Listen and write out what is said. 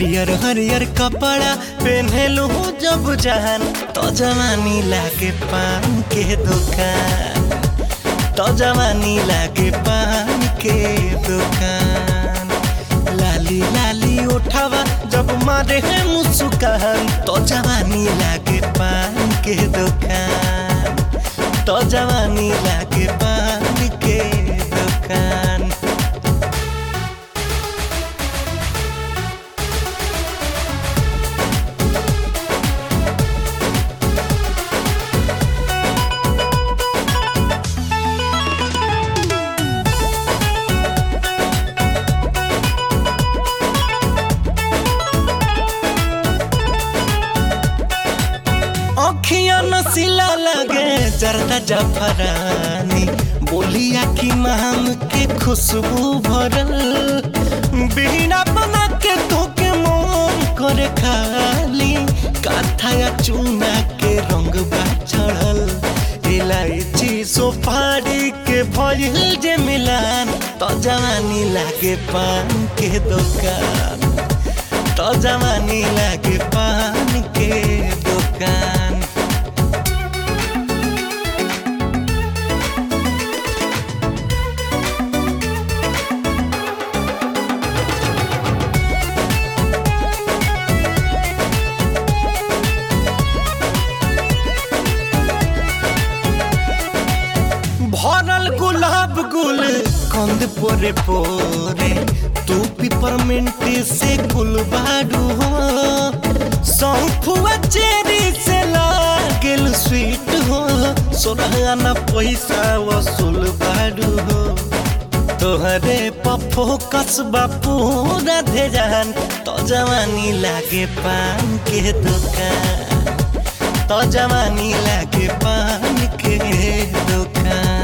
हरियर हरियर कपड़ा पहनलू जब जान तो जवानी लागे पान के दुकान, तो जवानी लागे पान के दुकान। लाली लाली उठावा जब मारे है मुस्कान तो जवानी लागे पान के दुकान, तो जवानी लागे पान के दुकान। अखियां नसीला लगे जरदा जफरानी, बोलिया की माम के खुशबू भरल, बिना बना के धोके मोम करे खाली, काथाया चूना के रंग बा चढ़ल। इलायची सुपारी के भइल जे मिलान तो जवानी लागे पान के दुकान, तो जवानी लागे पान के दुकान। भरल गुलाब गुल कंद पोरे पोरे, तू पिपरमिंट से गुलबारू हो, सौंफुआ चेरी से लागल स्वीट हो, सोरहाना पैसा वसूल बारू हो। तोहरे पफो कसबा पूरा ध्यान तो जवानी लागे पान के दुकान, तो जवानी लागे पान के दुकान।